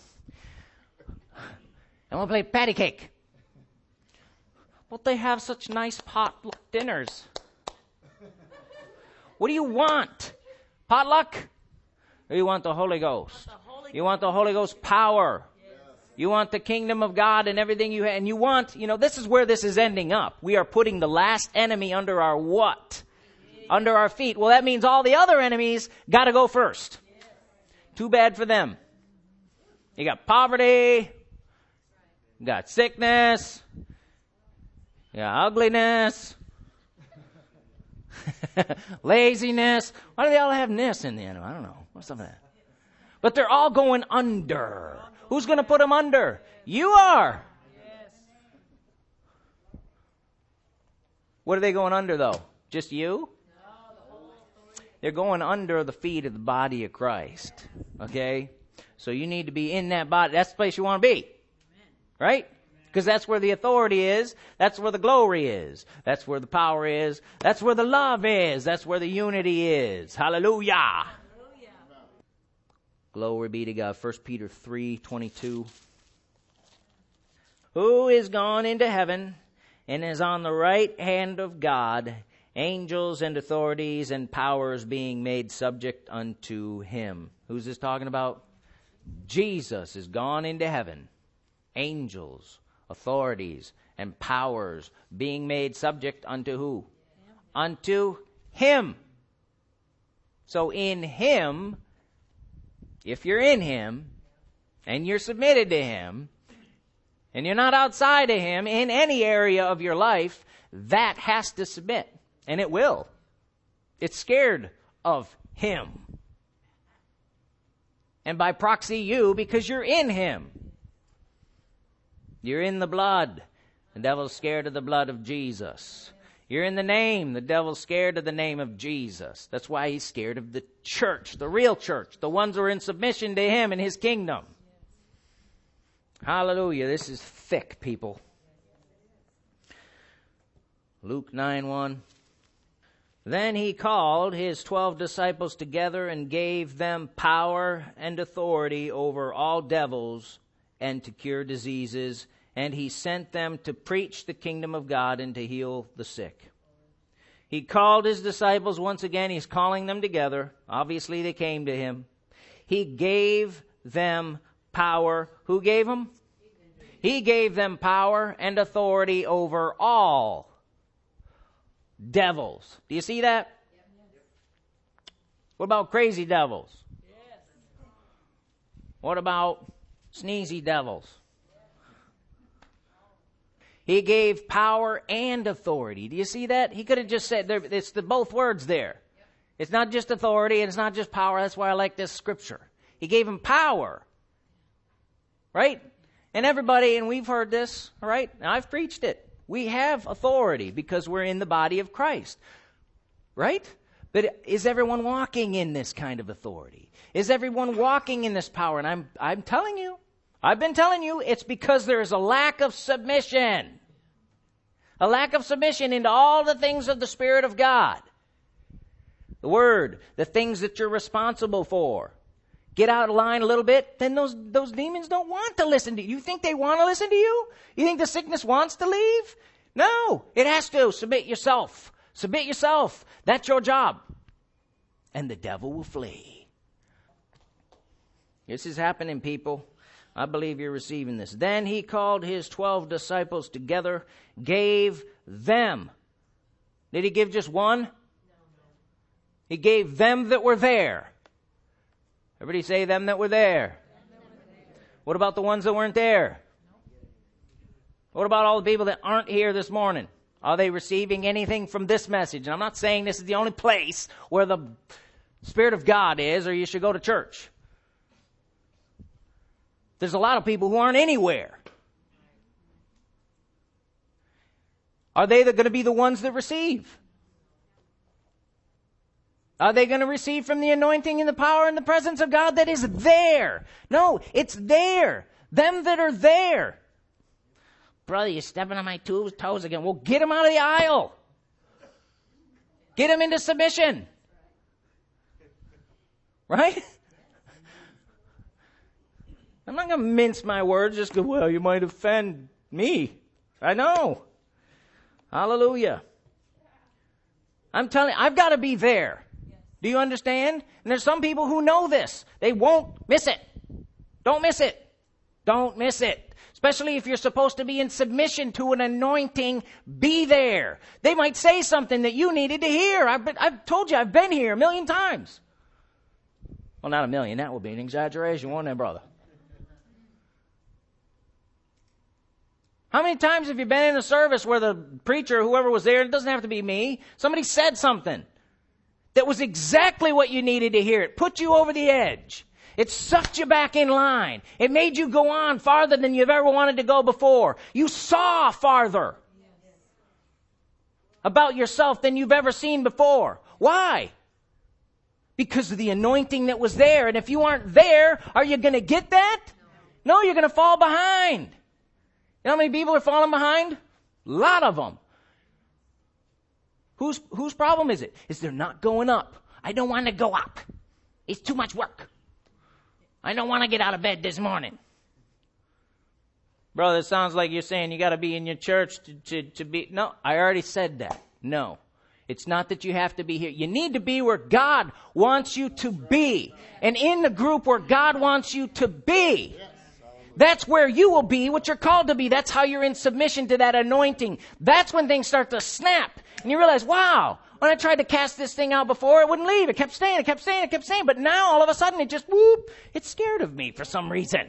And we'll play patty cake. But they have such nice potluck dinners. What do you want? Potluck? Or you want the Holy Ghost? You want the Holy Ghost power. You want the kingdom of God and everything you have. And you want, you know, this is where this is ending up. We are putting the last enemy under our what? Under our feet. Well, that means all the other enemies got to go first. Too bad for them. You got poverty. You got sickness. You got ugliness. Laziness. Why do they all have ness in the end? I don't know. What's some of that? But they're all going under. Who's going to put them under? You are. What are they going under, though? Just you? They're going under the feet of the body of Christ. Okay? So you need to be in that body. That's the place you want to be. Right? Because that's where the authority is. That's where the glory is. That's where the power is. That's where the love is. That's where the unity is. Hallelujah. Hallelujah. Glory be to God. First Peter three twenty-two. Who is gone into heaven and is on the right hand of God, angels and authorities and powers being made subject unto him. Who's this talking about? Jesus is gone into heaven. Angels, authorities, and powers being made subject unto who? Him. Unto him. So in him, if you're in him, and you're submitted to him, and you're not outside of him in any area of your life, that has to submit. And it will. It's scared of him. And by proxy you, because you're in him. You're in the blood. The devil's scared of the blood of Jesus. You're in the name. The devil's scared of the name of Jesus. That's why he's scared of the church, the real church, the ones who are in submission to him and his kingdom. Hallelujah. This is thick, people. Luke nine one. Then he called his twelve disciples together and gave them power and authority over all devils and to cure diseases, and he sent them to preach the kingdom of God and to heal the sick. He called his disciples once again. He's calling them together. Obviously, they came to him. He gave them power. Who gave them? He gave them power and authority over all devils. Do you see that? What about crazy devils? What about sneezy devils? He gave power and authority. Do you see that? He could have just said, there, it's the both words there. It's not just authority and it's not just power. That's why I like this scripture. He gave him power. Right? And everybody, and we've heard this, all right? And I've preached it. We have authority because we're in the body of Christ. Right? But is everyone walking in this kind of authority? Is everyone walking in this power? And I'm I'm telling you, I've been telling you, it's because there is a lack of submission. A lack of submission into all the things of the Spirit of God. The Word, the things that you're responsible for. Get out of line a little bit, then those, those demons don't want to listen to you. You think they want to listen to you? You think the sickness wants to leave? No, it has to. Submit yourself. Submit yourself. That's your job. And the devil will flee. This is happening, people. I believe you're receiving this. Then he called his twelve disciples together, gave them. Did he give just one? He gave them that were there. Everybody say them that were there. What about the ones that weren't there? What about all the people that aren't here this morning? Are they receiving anything from this message? And I'm not saying this is the only place where the Spirit of God is, or you should go to church. There's a lot of people who aren't anywhere. Are they going to be the ones that receive? Are they going to receive from the anointing and the power and the presence of God that is there? No, it's there. Them that are there. brother, you're stepping on my toes, toes again. Well, get him out of the aisle. Get him into submission. Right? I'm not going to mince my words just go, well, you might offend me. I know. Hallelujah. I'm telling you, I've got to be there. Do you understand? And there's some people who know this. They won't miss it. Don't miss it. Don't miss it. Especially if you're supposed to be in submission to an anointing, be there. They might say something that you needed to hear. I've, been, I've told you, I've been here a million times. Well, not a million. That would be an exaggeration, won't it, brother? How many times have you been in a service where the preacher, whoever was there, it doesn't have to be me, somebody said something that was exactly what you needed to hear. It put you over the edge. It sucked you back in line. It made you go on farther than you've ever wanted to go before. You saw farther about yourself than you've ever seen before. Why? Because of the anointing that was there. And if you aren't there, are you going to get that? No, no, you're going to fall behind. You know how many people are falling behind? A lot of them. Whose, whose problem is it? Is they're not going up. I don't want to go up. It's too much work. I don't want to get out of bed this morning. Brother, it sounds like you're saying you got to be in your church to, to, to be. No, I already said that. No. It's not that you have to be here. You need to be where God wants you to be. And in the group where God wants you to be. That's where you will be, what you're called to be. That's how you're in submission to that anointing. That's when things start to snap. And you realize, wow, when I tried to cast this thing out before, it wouldn't leave. It kept staying, it kept staying, it kept staying. But now, all of a sudden, it just, whoop, it's scared of me for some reason.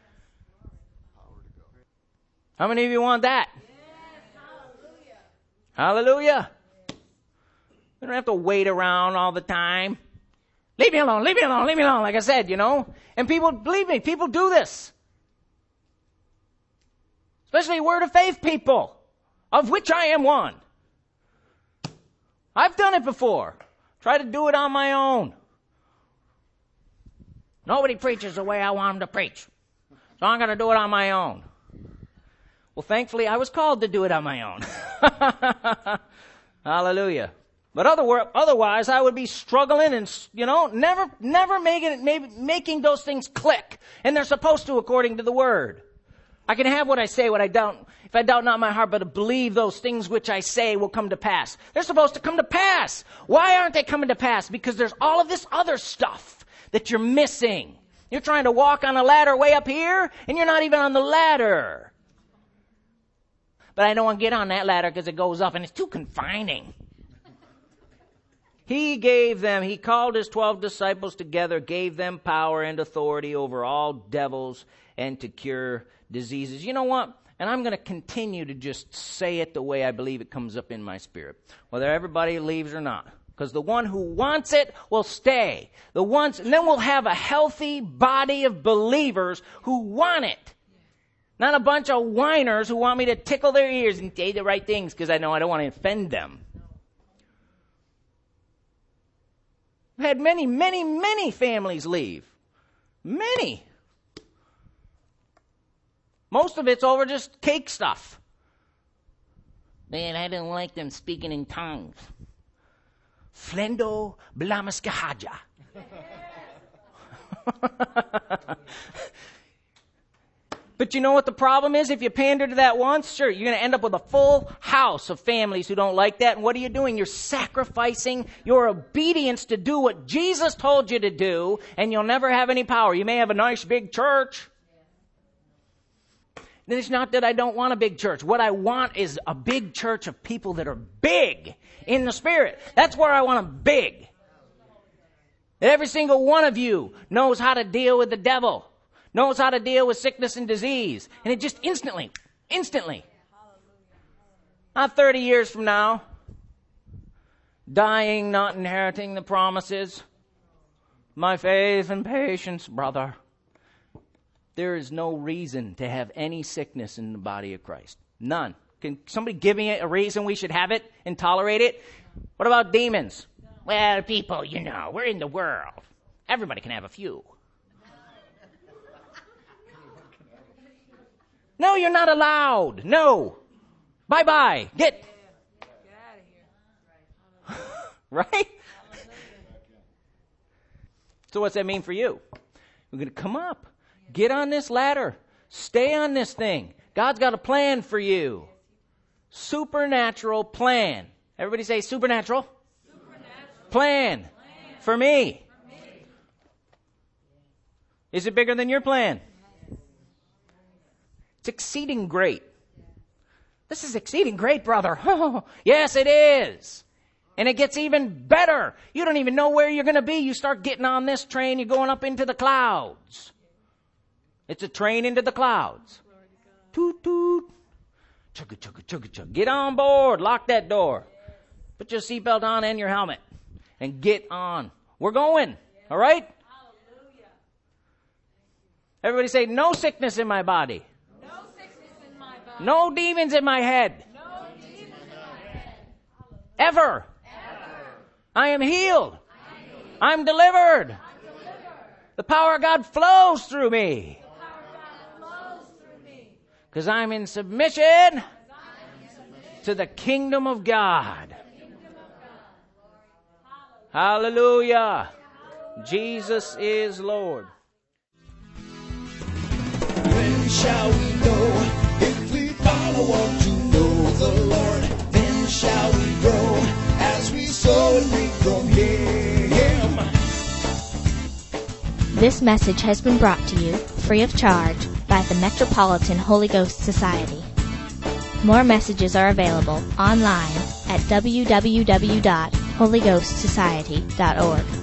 How many of you want that? Yes, hallelujah. Hallelujah. We don't have to wait around all the time. Leave me alone, leave me alone, leave me alone, like I said, you know. And people, believe me, people do this. Especially Word of Faith people, of which I am one. I've done it before. Try to do it on my own. Nobody preaches the way I want them to preach. So I'm going to do it on my own. Well, thankfully, I was called to do it on my own. Hallelujah. But other, otherwise, I would be struggling and, you know, never, never making, maybe making those things click. And they're supposed to according to the Word. I can have what I say, what I don't, if I doubt not in my heart, but to believe those things which I say will come to pass. They're supposed to come to pass. Why aren't they coming to pass? Because there's all of this other stuff that you're missing. You're trying to walk on a ladder way up here, and you're not even on the ladder. But I don't want to get on that ladder because it goes up, and it's too confining. He gave them, he called his twelve disciples together, gave them power and authority over all devils and to cure diseases. You know what? And I'm going to continue to just say it the way I believe it comes up in my spirit, whether everybody leaves or not. Because the one who wants it will stay. The ones, and then we'll have a healthy body of believers who want it. Not a bunch of whiners who want me to tickle their ears and say the right things because I know I don't want to offend them. I've had many, many, many families leave. Many. Most of it's over just cake stuff. Man, I didn't like them speaking in tongues. Flendo blamaskahaja. But you know what the problem is? If you pander to that once, sure, you're going to end up with a full house of families who don't like that. And what are you doing? You're sacrificing your obedience to do what Jesus told you to do, and you'll never have any power. You may have a nice big church. And it's not that I don't want a big church. What I want is a big church of people that are big in the Spirit. That's where I want them big. That every single one of you knows how to deal with the devil. Knows how to deal with sickness and disease. And it just instantly, instantly. Not thirty years from now. Dying, not inheriting the promises. My faith and patience, brother. There is no reason to have any sickness in the body of Christ. None. Can somebody give me a reason we should have it and tolerate it? What about demons? Well, people, you know, we're in the world. Everybody can have a few. No, you're not allowed. No. Bye-bye. Get. Right? So what's that mean for you? We're going to come up. Get on this ladder. Stay on this thing. God's got a plan for you. Supernatural plan. Everybody say supernatural. Supernatural. Plan. Plan. For me. For me. Is it bigger than your plan? It's exceeding great. This is exceeding great, brother. Yes, it is. And it gets even better. You don't even know where you're going to be. You start getting on this train, you're going up into the clouds. It's a train into the clouds. Toot, toot. Chugga, chugga, chugga, chugga. Get on board. Lock that door. Put your seatbelt on and your helmet. And get on. We're going. All right? Everybody say, no sickness in my body. No sickness in my body. No demons in my head. No demons in my head. Ever. Ever. I am healed. I am healed. I'm delivered. I'm delivered. The power of God flows through me. The power of God flows through me. Because I'm in submission, I'm in submission to the kingdom of God. to the kingdom of God. Hallelujah. Jesus is Lord. When shall we know if we follow on to know the Lord? Then shall we grow as we sow and reap from Him. This message has been brought to you free of charge by the Metropolitan Holy Ghost Society. More messages are available online at w w w dot holy ghost society dot org.